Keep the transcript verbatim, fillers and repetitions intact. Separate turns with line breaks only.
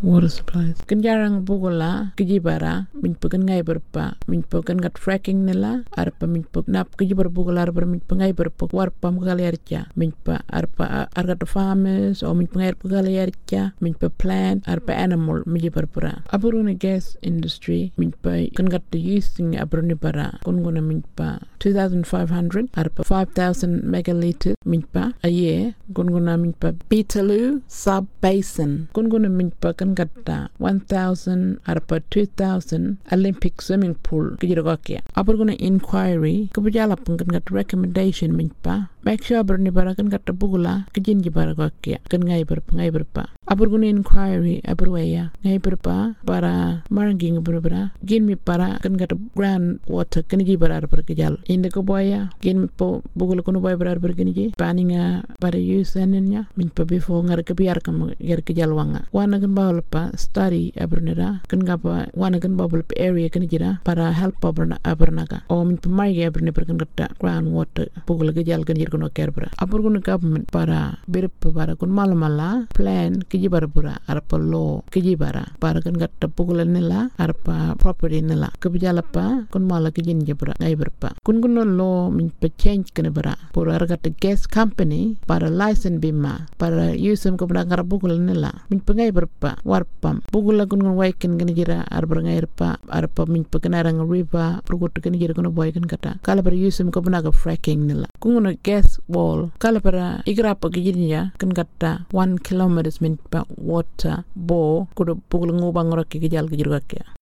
water supplies. Kan jarang bugula kijibara min pagan ngai berpa min pagan gat fracking nila arpa min pag nap kijibara bugula arpa min pangai berpa warpa mgalercha min pa arpa argat farmers o min pangai pagalercha min pa plant arpa animal min jibarpura aburuna gas industry min pa kan gat the using aburuni bara kun guna min pa two thousand five hundred arpa five thousand megaliters min pa a year kun guna min pa Beetaloo sub basin kun guna min pa kan gatta one thousand arpa two thousand Olympic swimming pool kijiragokia aburuna inquiry kabujala pun kan gat recommendation min pa make sure aburuni bara kan gatta bugula kijin jibaragokia kan ngai ber ngai berpa aburuna inquiry aburwaya ngai berpa para maranging berbera gin mi para kan gatta ground water kan jibara ber kijal inde ko boya gin mi po bugula kono boy ber ber gini paninga para use ennya min pa before ngar ke biar kam ger kijal wanga wana kan bawal pa study abrunera kan gapa wana kan bawal pa area kan jira para help abruna abrunaka o min pa mai abrune per kan gatta ground water bugula kijal kan jir kono kerbra aburgun government para ber para kun malamala plan kijibara pura arpa law kijibara para kan gatta bugula nila arpa property nila kabijala pa kun mala kijin jabra ngai berpa kun kun law min pa change kan bara pura argata gas company para license bima para usum ko ngar bugula nila min pa ngai berpa warpam bugula kun kun waiken kan jira arpa ngai berpa arpa min pa kanarang river progut kan jira kun boy kan kata kala para usum ko naga fracking nila kun gas wall kala para igrapa kijinja kan kata one kilometers min pa water bo kudo bugula ngubang roki kijal kijirgakya